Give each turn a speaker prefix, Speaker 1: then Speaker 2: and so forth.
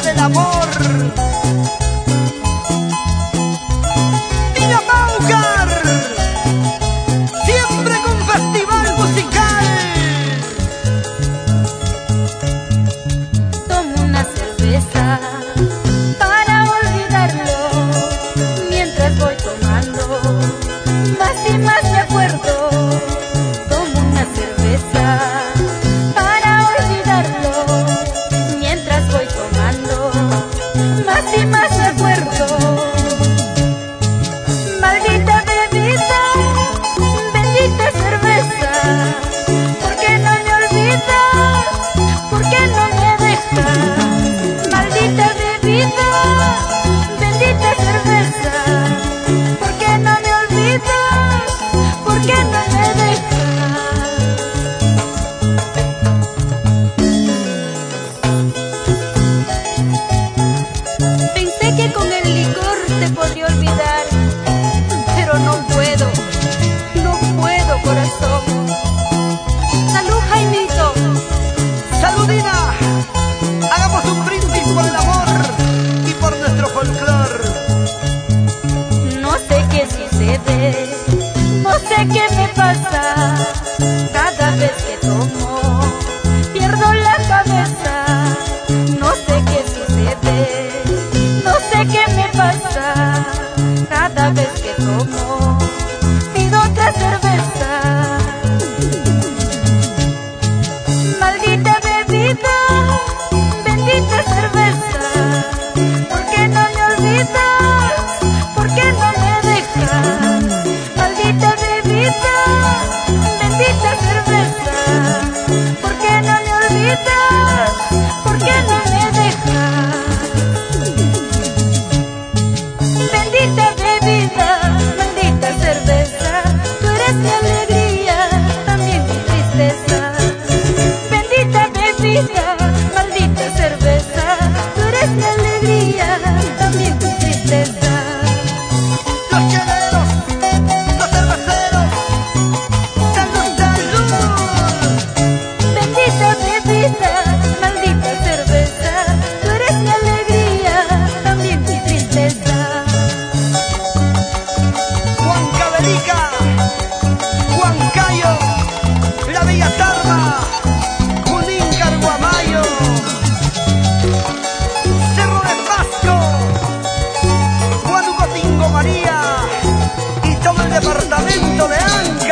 Speaker 1: del amor. Villa Paucar, siempre con festival musical.
Speaker 2: Tomo una cerveza para olvidarlo, mientras voy tomando más y más me acuerdo. Tomo una cerveza para olvidarlo, mientras voy tomando más y más me acuerdo. Maldita bebida, bendita cerveza, ¿por qué no me olvidas? ¿Por qué no me dejas? Maldita bebida, bendita cerveza, ¿por qué no me olvidas? ¿Por qué no me dejas? Pensé que con el licor te podría olvidar, pero no puedo, corazón. Salud, Jaimito.
Speaker 1: Saludina, hagamos un brindis por el amor y por nuestro folclor.
Speaker 2: No sé qué sucede, no sé qué me pasa. Cada vez que tomo, pierdo la cabeza. No sé qué sucede, no sé qué me pasa. Cada vez que tomo, pido otra cerveza. Maldita bebida, bendita cerveza, ¿por qué no me olvidas? ¿Por qué no me dejas? Maldita bebida, bendita cerveza, ¿por qué no me olvidas? ¿Por qué no me dejas? Bendita bebida, maldita cerveza, tú eres mi alegría, también mi tristeza. Bendita bebida, maldita cerveza, tú eres mi alegría, también mi tristeza.
Speaker 1: Los cheleros, los cerveceros, salud, salud.
Speaker 2: Bendita bebida, maldita cerveza, tú eres mi alegría, también mi tristeza.
Speaker 1: Huancavelica, Huancayo, la Bella Tarma, Junín, Carguamayo, Cerro de Pasco, Huánuco, Tingo María y todo el departamento de Ancash.